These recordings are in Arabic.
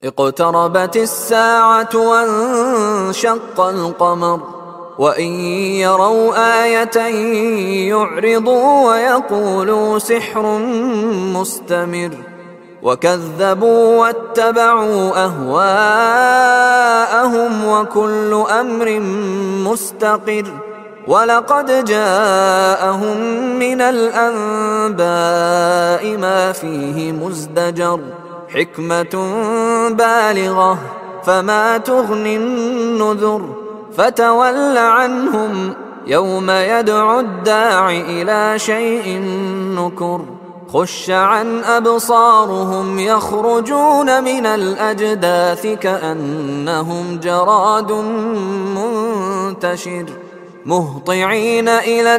اقتربت الساعة وانشق القمر وإن يروا آية يعرضوا ويقولوا سحر مستمر وكذبوا واتبعوا أهواءهم وكل أمر مستقر ولقد جاءهم من الأنباء ما فيه مزدجر حكمة بالغة فما تغني النذر فتول عنهم يوم يدعو الداع إلى شيء نكر خش عن أبصارهم يخرجون من الأجداث كأنهم جراد منتشر مهطعين إلى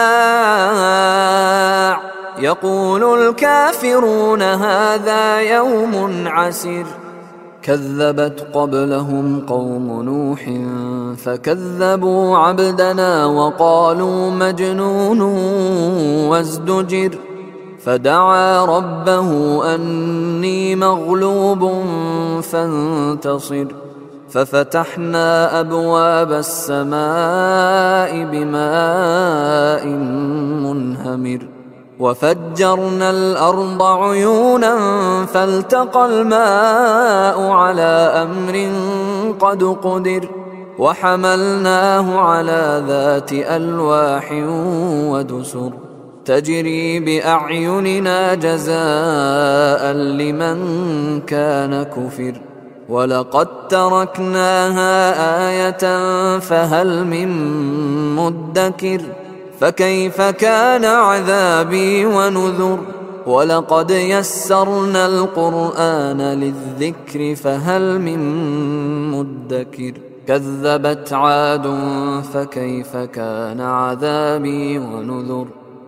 الداع يقول الكافرون هذا يوم عسر كذبت قبلهم قوم نوح فكذبوا عبدنا وقالوا مجنون وازدجر فدعا ربه أني مغلوب فانتصر ففتحنا أبواب السماء بماء منهمر وفجرنا الأرض عيونا فالتقى الماء على أمر قد قدر وحملناه على ذات ألواح ودسر تجري بأعيننا جزاء لمن كان كفر ولقد تركناها آية فهل من مدكر فكيف كان عذابي ونذر ولقد يسرنا القرآن للذكر فهل من مدكر كذبت عاد فكيف كان عذابي ونذر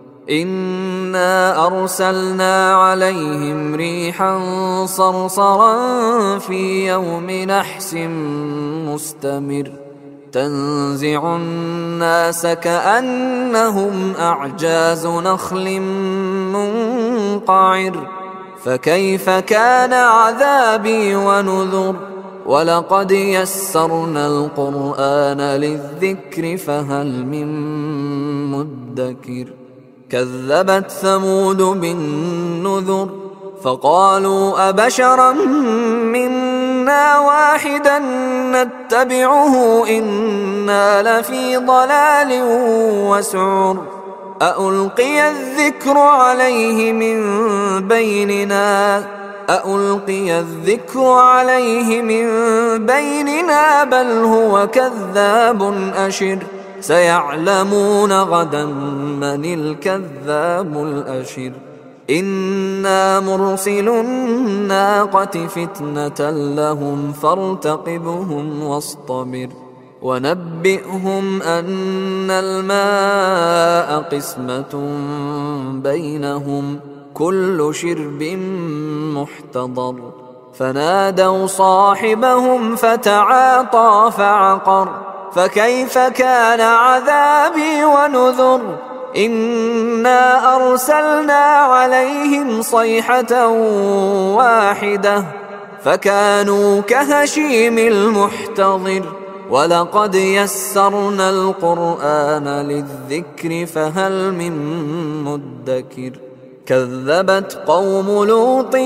إنا أرسلنا عليهم ريحا صرصرا في يوم نحس مستمر تنزع الناس كأنهم أعجاز نخل منقعر فكيف كان عذابي ونذر ولقد يسرنا القرآن للذكر فهل من مدكر كذبت ثمود بالنذر فقالوا أبشرا منا واحدا نتبعه إنا لفي ضلال وسعر أألقي الذكر عليه من بيننا بل هو كذاب أشر سيعلمون غدا من الكذاب الأشر إنا مرسل الناقة فتنة لهم فارتقبهم واصطبر ونبئهم أن الماء قسمة بينهم كل شرب محتضر فنادوا صاحبهم فتعاطى فعقر فكيف كان عذابي ونذر إنا أرسلنا عليهم صيحة واحدة فكانوا كهشيم المحتضر ولقد يسرنا القرآن للذكر فهل من مدكر كذبت قوم لوط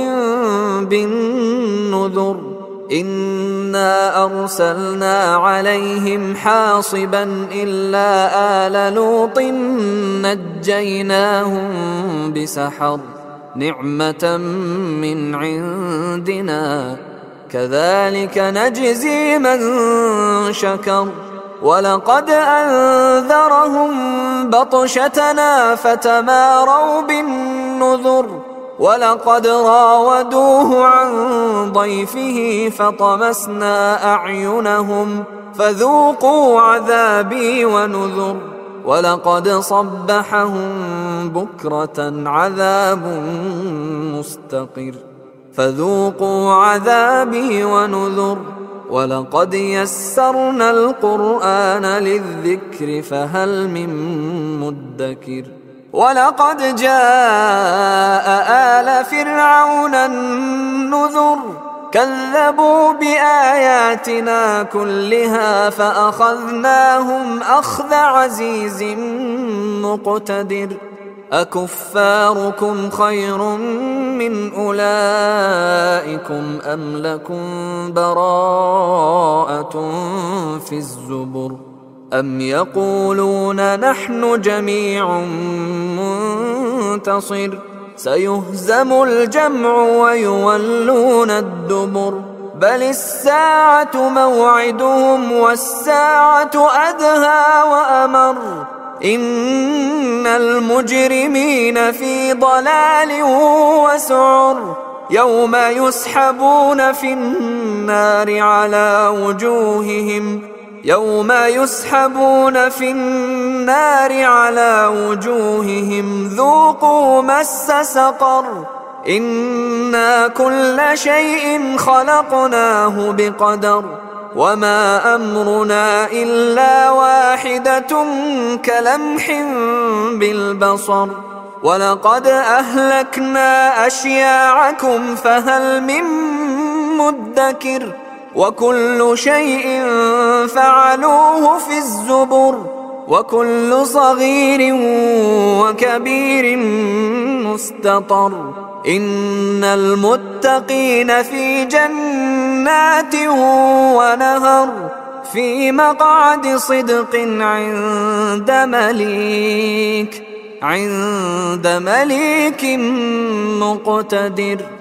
بالنذر إنا أرسلنا عليهم حاصبا إلا آل لوط نجيناهم بسحر نعمة من عندنا كذلك نجزي من شكر ولقد أنذرهم بطشتنا فتماروا بالنذر ولقد راودوه عن ضيفه فطمسنا أعينهم فذوقوا عذابي ونذر ولقد صبحهم بكرة عذاب مستقر فذوقوا عذابي ونذر ولقد يسرنا القرآن للذكر فهل من مدكر ولقد جاء آل فرعون النذر كذبوا بآياتنا كلها فأخذناهم أخذ عزيز مقتدر أكفاركم خير من أولئكم أم لكم براءة في الزبر أم يقولون نحن جميع منتصر سيهزم الجمع ويولون الدبر بل الساعة موعدهم والساعة أدهى وأمر إن المجرمين في ضلال وسعر يوم يسحبون في النار على وجوههم ذوقوا مس سقر إنا كل شيء خلقناه بقدر وما أمرنا إلا واحدة كلمح بالبصر ولقد أهلكنا أشياعكم فهل من مدكر وكل شيء فعلوه في الزبر وكل صغير وكبير مستطر إن المتقين في جنات ونهر في مقعد صدق عند مليك مقتدر.